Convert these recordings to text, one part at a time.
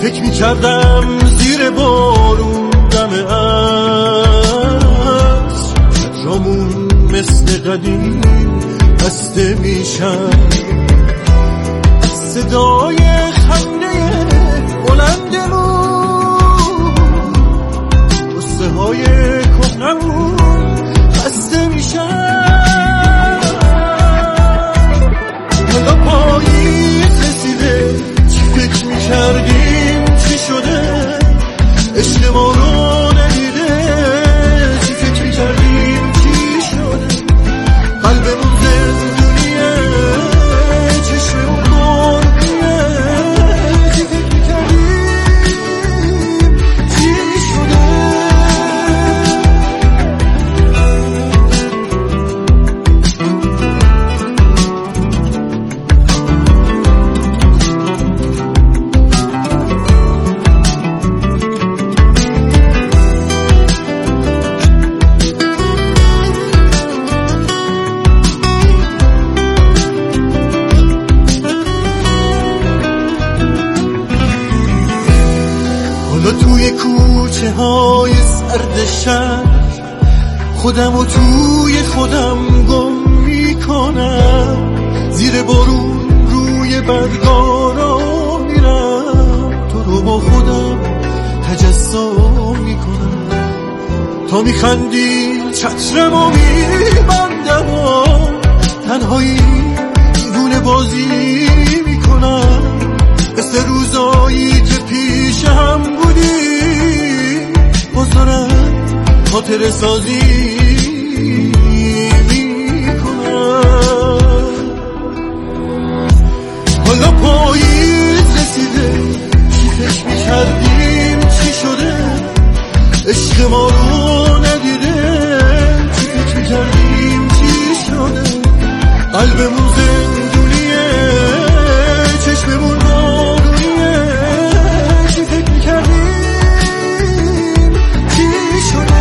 فکر می‌کردم زیر بارون دم عصر جامون مثل قدیم بسته میشن، صدای خنده بلندمون قصه های کهنمون خسته میشن. حالا پاییز رسیده، چی فکر میکردیم چی شده؟ عشق ما رو ندیده، چی فکر میکردیم چی شده؟ قلبمون زندونیه، چشممون قربیه، چی فکر میکردیم چی شده؟ توی کوچه های سرد شهر خودم و توی خودم گم میکنم، زیر بارون روی برگارا میرم، تو رو با خودم تجسم میکنم، تا میخندی چترمو میبندم و تنهایی دیوونه بازی میکنم، مثل روزایی که پیش هم بودی بازارم خاطر سازی میکنم. حالا پاییز رسیده، چی فکر میکردیم چی شده؟ عشق ما رو ندیده، چی فکر میکردیم چی شده؟ قلبمون زندونیه، چشممون بارونیه، چی فکر میکردیم چی شده؟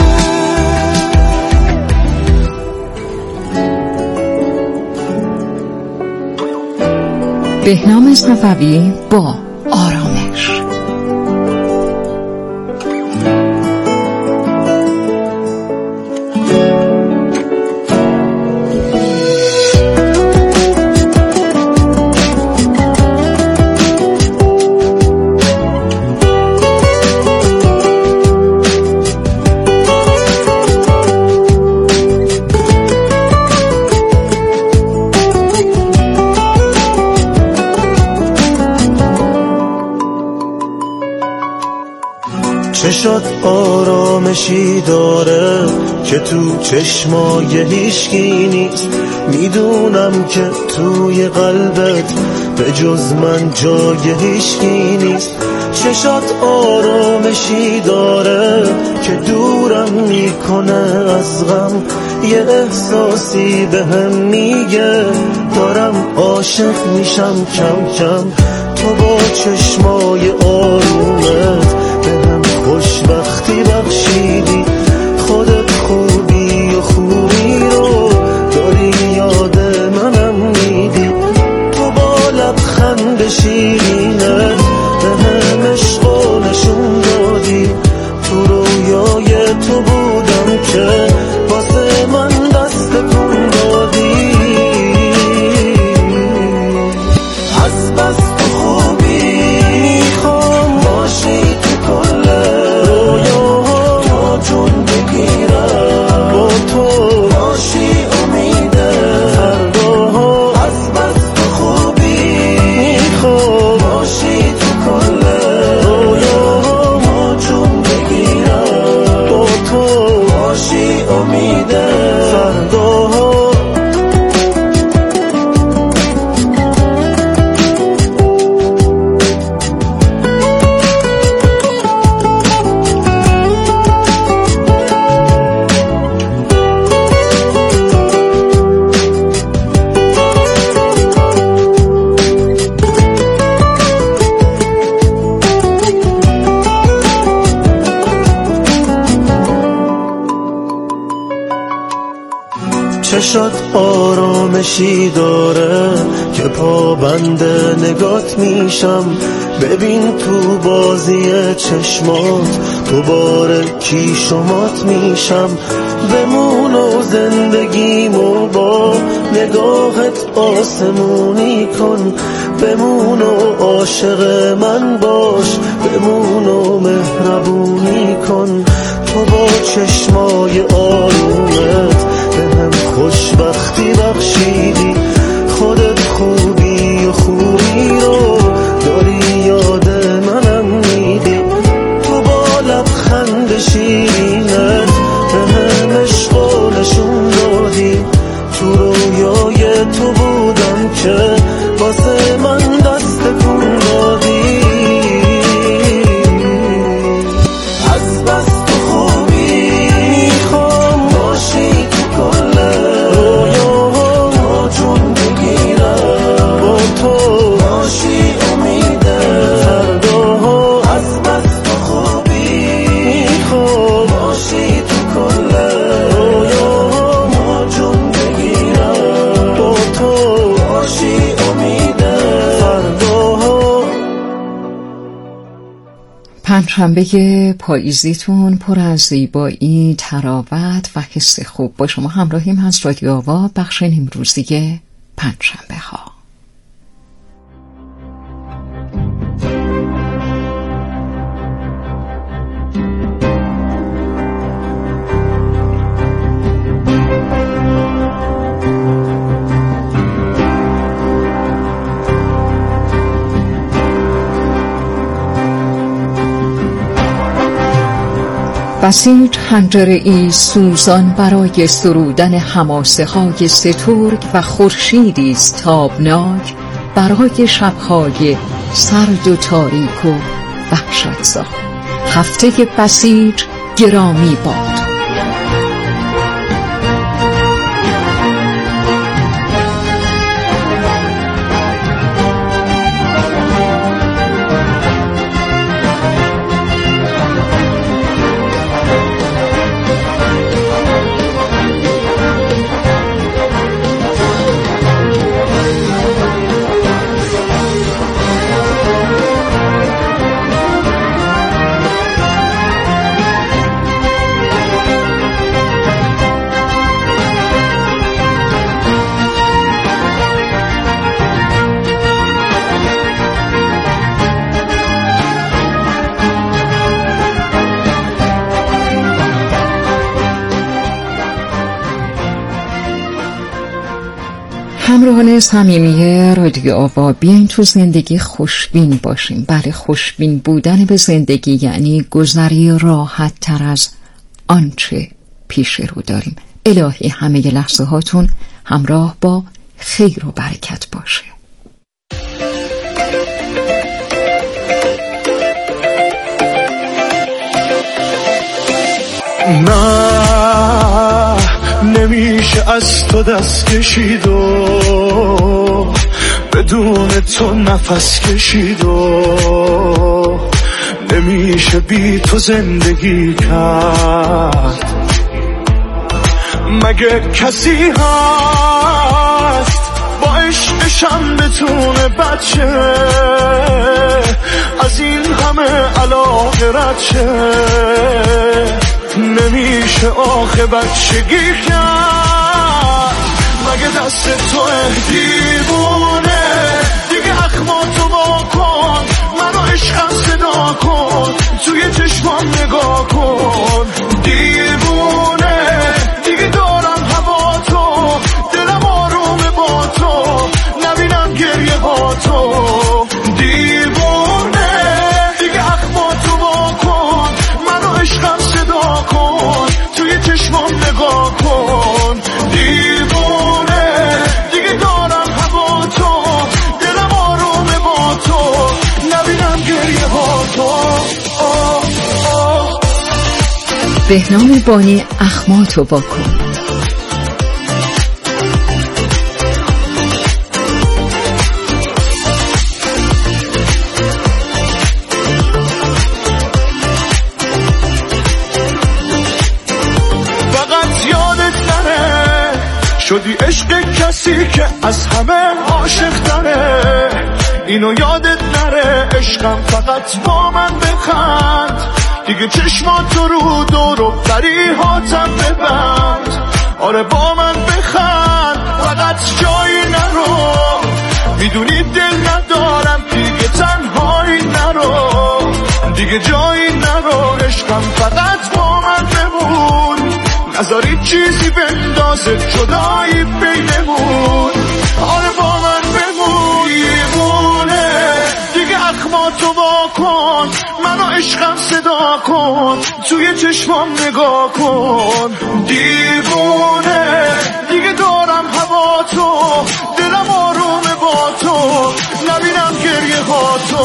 بهنام صفوی با آرامش. چشات آرامشی داره که تو چشمای هیچکی نیست، میدونم که توی قلبت به جز من جای هیچکی نیست. چشات آرامشی داره که دورم میکنه از غم، یه احساسی بهم میگه دارم عاشق میشم کم کم. تو با چشمای آرومت بهم خوشبختی بخشیدی، خودت خوبی و خوبی رو داری یاد منم میدی. تو با لبخند شیرینت بهم عشقو نشون دادی، تو رویای تو بودم که واسه من دست کن دادی. از بس تو خوبی میخوام باشی تو کل رویاها، جون بگیرم با تو باشی امید فرداها. از بس تو خوبی میخوام چشات آرامشی داره که پابند نگات میشم. ببین تو بازی چشمات دوباره کی شمات میشم. بمون و زندگیمو با نگاهت آسمونی کن. بمون و عاشق من باش، بمون و مهربونی کن. تو با چشمای آرومت بهم خوشبختی بخشیدی. خودت خوبی و خوبی رو داری یاد منم میدی. تو با لبخند شیرینت بهم عشق و نشون دادی. تو رویای تو بودم که واسه من دست تکون دادی. از بس تو خوبی میخوام باشی تو کل رویاها جون بگیرم. با تو باشی امیده فرداها. از بس تو خوبی میخوام باشی تو کل رویاها جون بگیرم. با تو باشی امیده فرداها. پنجشنبه پاییزیتون پر از زیبایی، تراوت و حس خوب با شما همراهیم. از رادیو آوا، بخش امروزی پنجشنبه ها. بسیج حنجره‌ای سوزان برای سرودن حماسه های سترگ و خورشیدی است تابناک برای شب‌های سرد و تاریک و وحشتزا. هفته بسیج گرامی باد. همراهان صمیمی رادیو آوا، بیاین تو زندگی خوشبین باشیم. بله، خوشبین بودن به زندگی یعنی گذری راحت تر از آنچه پیش رو داریم. الهی همه لحظه هاتون همراه با خیر و برکت باشه. نه نمیشه از تو دست کشید و بدون تو نفس کشید و نمیشه بی تو زندگی کرد. مگه کسی هست با عشقشم بتونه بچه از این همه علاقه رد شه؟ نمیشه آخه بچگی کرد. مگه دست تو دیوونه دیگه اخماتو با کن. منو عشقم صدا کن، توی چشمام نگاه کن. دیوونه دیگه دارم هوا تو، دلم آرومه با تو، نبینم گریه با تو. دیوونه دیگه اخماتو با کن. منو عشقم صدا کن، توی چشمام نگاه کن. دیوونه دیگه دارم هوا تو، دلم آرومه با تو، نبینم گریه ها تو. بهنام بانی، اخماتو با کن. از همه عاشق تره، اینو یادت نره. عشقم فقط با من بخند، دیگه چشماتو رو دور و فریهاتم ببند. آره با من بخند، فقط جایی نرو، میدونی دل ندارم دیگه تنهایی نرو، دیگه جایی نرو. عشقم فقط با من بمون، نذاری چیزی بندازه جدایی بینمون. آره با من بمون. دیوونه دیگه اخماتو واکن، منو عشقم صدا کن، توی چشمام نگاه کن. دیوونه دیگه دارم هوا تو، دلم آرومه با تو، نبینم گریه ها تو.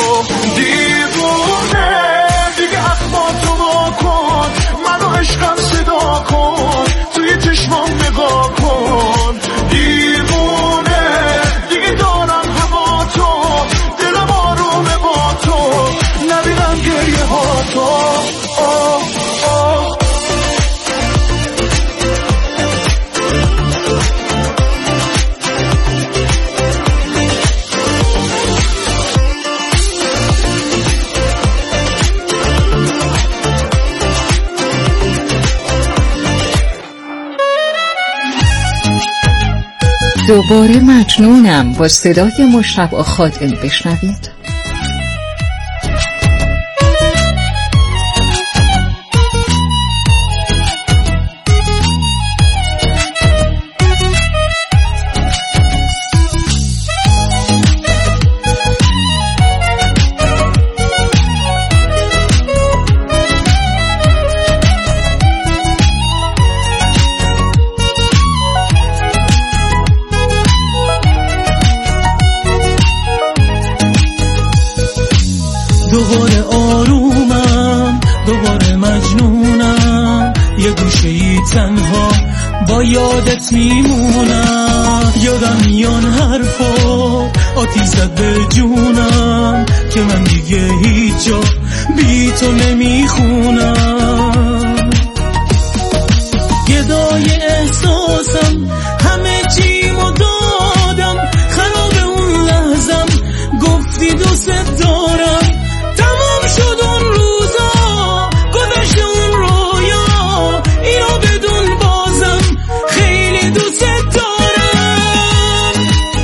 دیوونه دیگه اخماتو واکن، منو عشقم صدا کن، توی چشمام نگاه کن. دیوونه دیگه دارم هوا تو، دلم آرومه با تو، نبینم گریه ها تو. دوباره مجنونم با صدای مشتبه خادم بشنوید. دوباره آرومم، دوباره مجنونم، یه گوشه ای تنها با یادت میمونم. یادم میان حرفا آتیش زد به جونم، که من دیگه هیچ جا بی تو نمیخونم. گدای احساسم همه چیمو دادم، خراب اون لحظم گفتی دوست دارم. تمام شد اون روزا، گذشت اون رویا، اینو بدون بازم خیلی دوست دارم.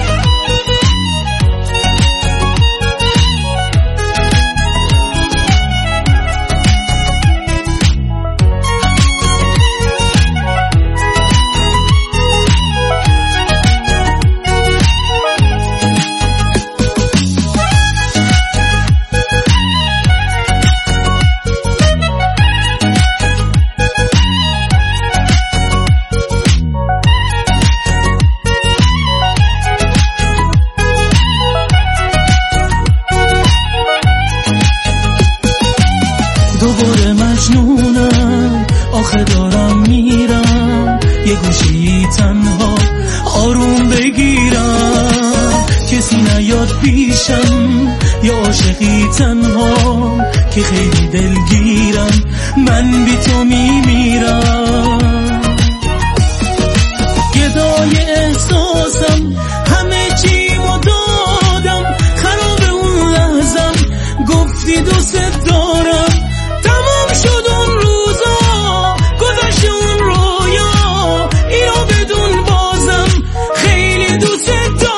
دوباره مجنونم، آخه دارم میرم، یه گوشی تنها آروم بگیرم. کسی نیاد پیشم، یا عاشقی تنها که خیلی دلگیرم، من بی تو میمیرم. گدای احساسم همه چیمو دادم، خراب اون لحظم گفتی دوست دارم. تمام شد اون روزا، گذشت اون رویا، اینو بدون بازم خیلی دوست دارم.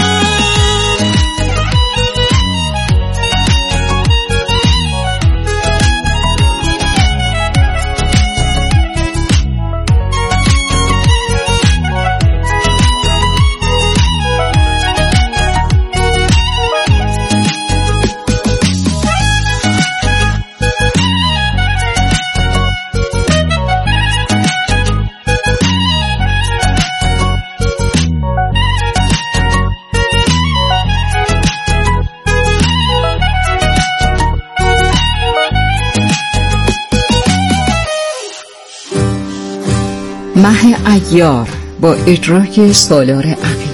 مه عیار با اجرای سالار عقیلی.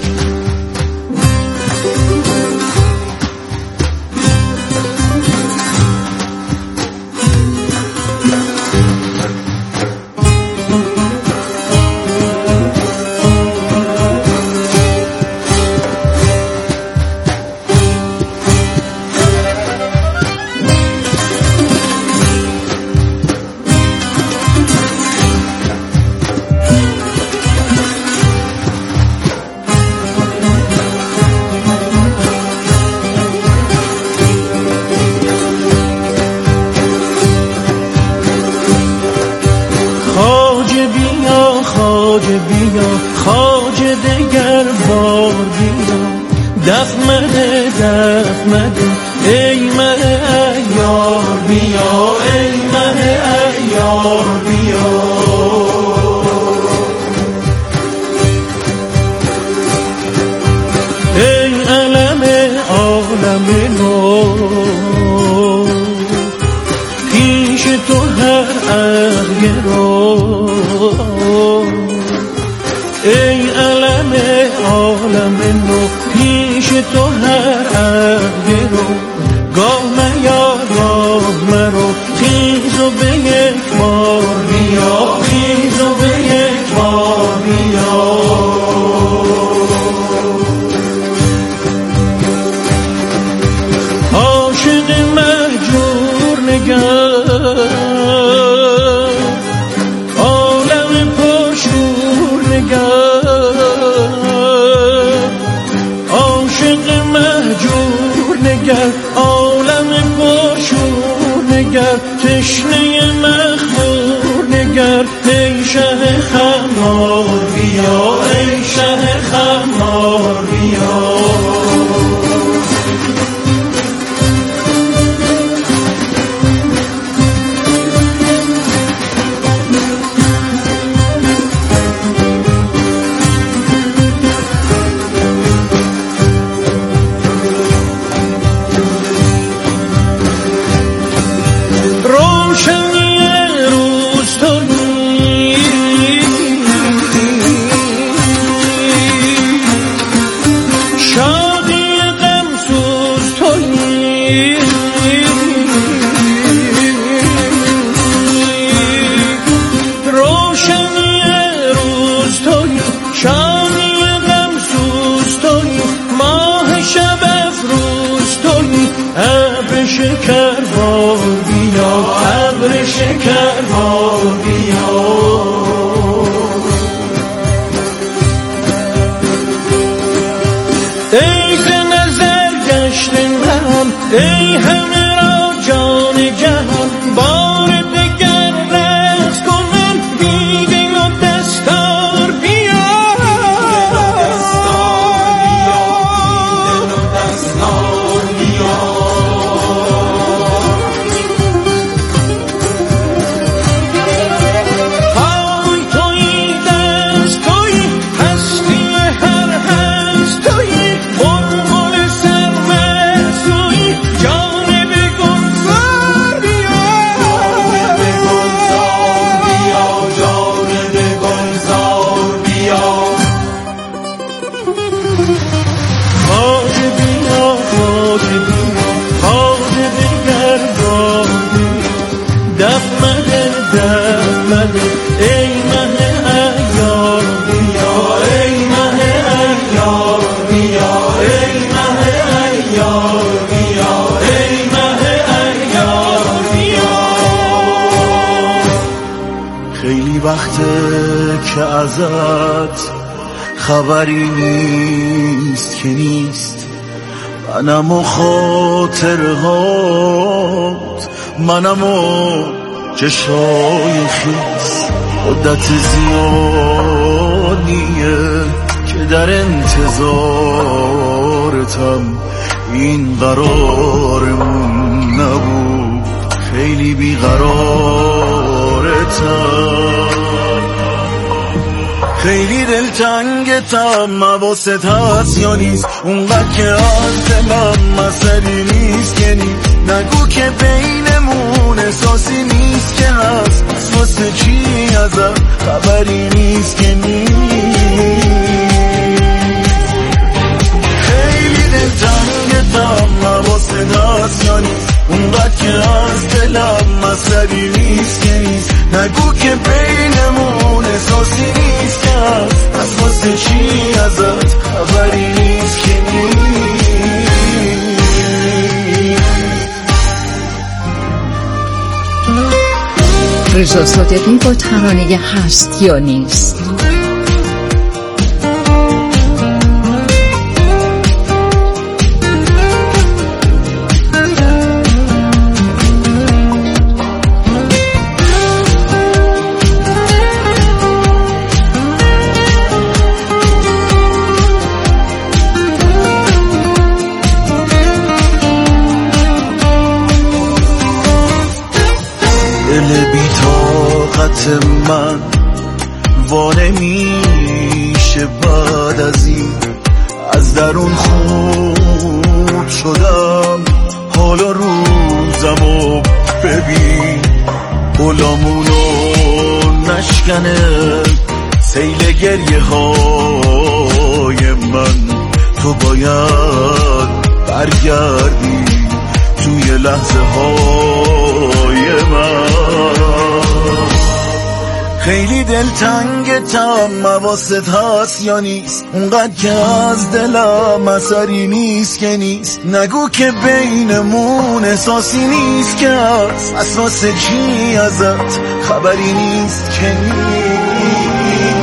دف مده ای مه ایار بیا ای مه ایار بیا ای علم عالم نو پیش تو هر اغیرو ای علم عالم نو پیش تو هر اغیرو گاه میا گاه مرو خیزو به یک بار بیا خیزو به یک بار بیا عاشق مهجور نگر عالم پرشور نگر عاشق مهجور نگر عالم پرشور نگر تشنه مخمور نگر ای شه خمار بیا ای شه خمار بیا شکر بار بیا ابر شکر بار بیا ای ز نظر گشت من ای همه را جان جهان بار دگر رقص کنم دیده و دستار بیا ای مه ایار بیا ای مه ایار بیا ای مه ایار بیا ای مه ایار بیا خیلی وقته که ازت خبری نیست که نیست منم و خاطرهات منم و چشای خیز مدت زیادیه که در انتظارتم این قرارمون نبود خیلی بیقرارتم خیلی دلتنگتم حواست هست یا نیست اونقدر که از دلم مسئله نیست که نیست نگو که بینمون احساسی نیست که هست از واسه چی ازم خبری نیست که نیست خیلی دلتنگتم حواست هست یا نیست اونقدر که از دلم مسئله نیست که نیست نگو که بینمون احساسی نیست که هست از واسه چی ازت خبری نیست که نیست رضا صادقی با ترانه هست یا نیست. نمیشه بعد از این. از درون خورد شدم، حالا روزمو ببین. غلامونو نشکنه سیل گریه های من. تو باید برگردی توی لحظه های من. خیلی دلتنگتم، حواست هست یا نیست؟ اونقدر که از دلم اثری نیست که نیست. نگو که بینمون احساسی نیست که هست. اساس چی ازت خبری نیست که نیست.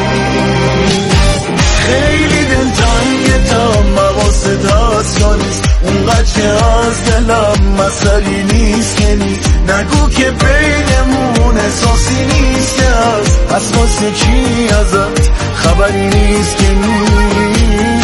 خیلی دلتنگتم، حواست هست یا نیست؟ اونقدر که از دلم اثری نیست که نیست. نگو که بینمون احساسی نیست که هست. پس واسه چی ازت خبری نیست که نیست.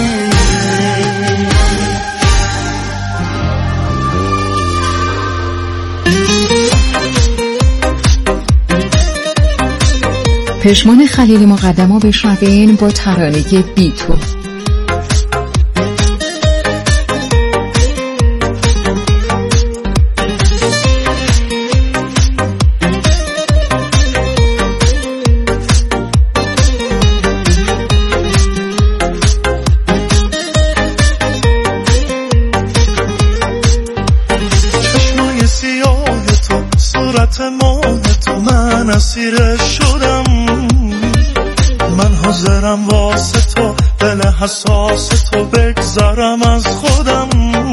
پژمان خلیلی مقدما بشنوین با ترانه بی تو. چشمای سیاه تو، صورت ماه تو، من اسیر شدم. من حاضرم واسه تو، دل حساس تو بگذارم از خودم.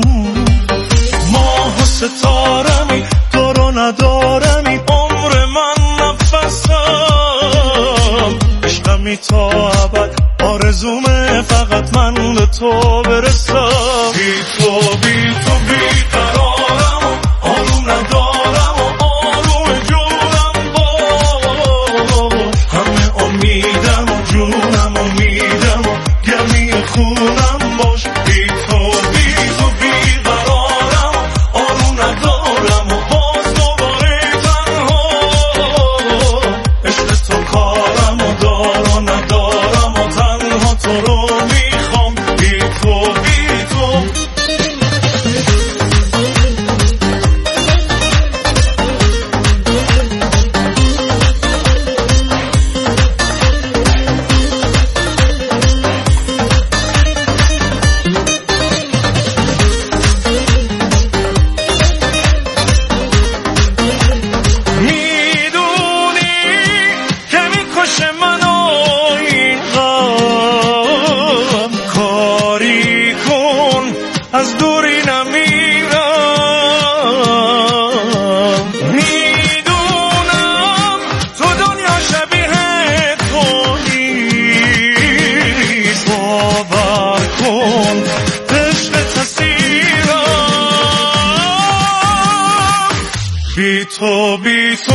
ماه و ستارمی، دارو ندارمی، عمر من نفسم. عشقمی تا ابد، آرزومه فقط من به تو برسم. بی تو بی تو بی قرارم، آروم ندارم و آروم جونم با. همه امیدم و جونم امیدم و گرمی خونم باش. بی تو بی تو بی قرارم، آروم ندارم و باز دوباره تنها. عشق تو کارم و دار و ندارم و تنها تو رو میخوام. بی تو بی تو. از دوری نمیرم. میدونم تو دنیا شبیه تو نیست. باور کن عشق تسیرم. بی تو بی تو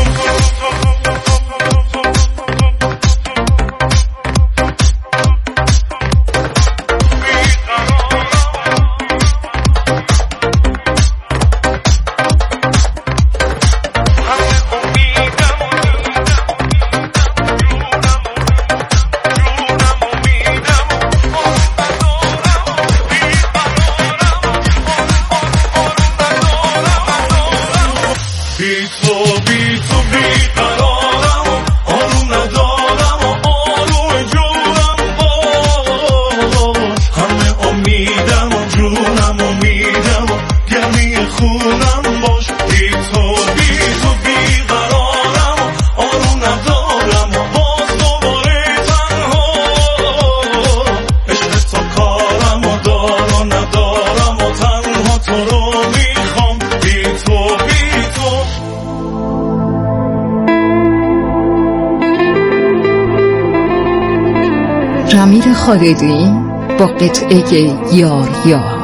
جمیل خالدی با قطعه یار یار.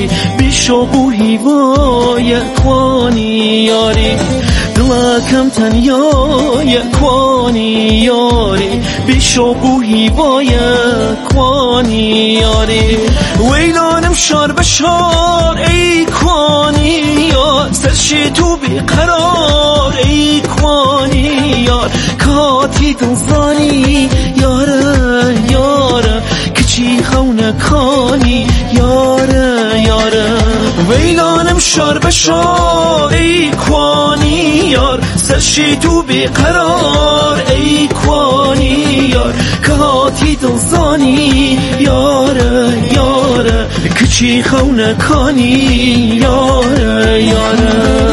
یاری بیشوقوهی وای کوانی یاری دلکم تنیای کوانی یاری بیشوقوهی وای کوانی یاری ویلانم شار بشار ای کوانی یار سرشی تو بیقرار ای کوانی یار کاتی دلزانی یاره یاره کچی خونه کانی یاره یاره ویلانم شار بشار ای کوانی یار سرشی تو بیقرار ای کوانی یار کاتی دلزانی یاره یاره کچی خونه کانی یاره یاره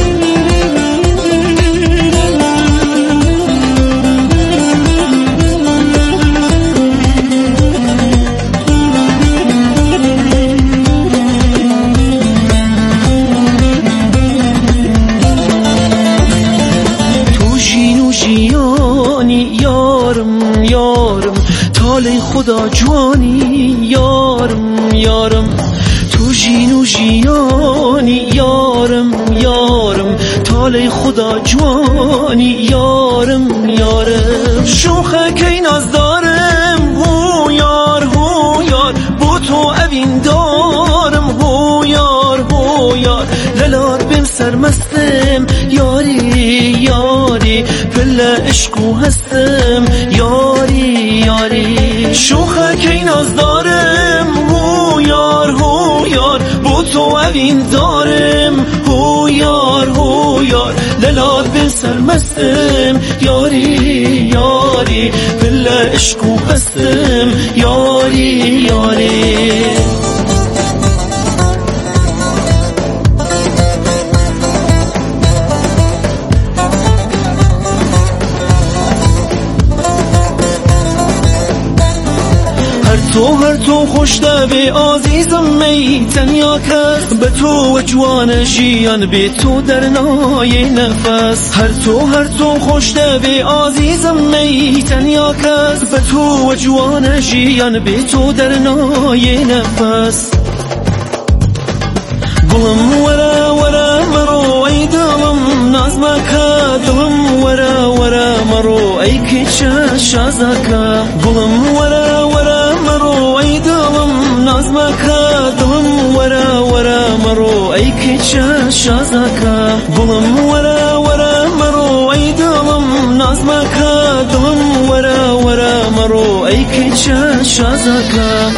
تاله خدا جوانی یارم یارم تو جینو جیانی یارم یارم تاله خدا جوانی یارم یارم شوخه که ناز دارم هو یار با تو اوین دارم هو یار للات بم سرمستم یاری یاری پل عشقو هستم یاری یاری شوخه که ناز دارم هو یار با تو اوین دارم هو یار للات بم سرمستم یاری یاری پل عشقو هستم یاری یاری هر تو خوش به عزیزم می تنیا کس به تو و جوان جیان به تو در نای نفس هر تو خوش به عزیزم می تنیا کس به تو و جوان جیان به تو در نای نفس گلم ورا مرو ای دلم نازمکا دلم ورا مرو ای کچه شازکا گلم ورا مرو ای دلم نازمکا دلم ورا مرو ای کچه شازکا گلم ورا مرو ای دلم نازمکا دلم ورا مرو ای کچه شازکا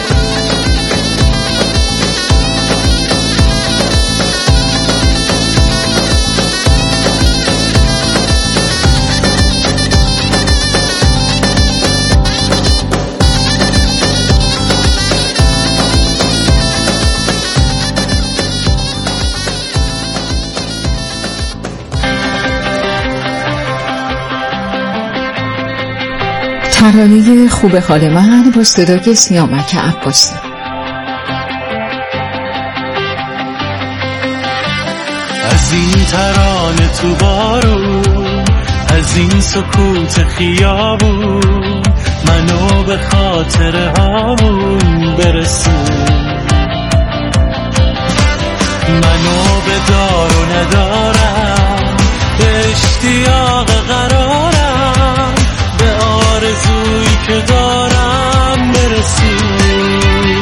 ترانه خوب حال من با صدای سیامک عباسی. از این ترانه تو بارون، از این سکوت خیابون، منو به خاطر هامون برسون، منو به دار و ندارم، به اشتیاق قرارم، به آرزویی که دارم برسون.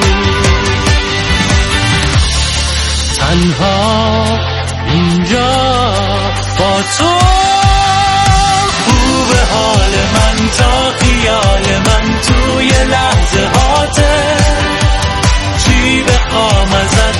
تنها اینجا با تو خوب حال من، تا خیال من توی لحظه هاته، چی بخوام ازت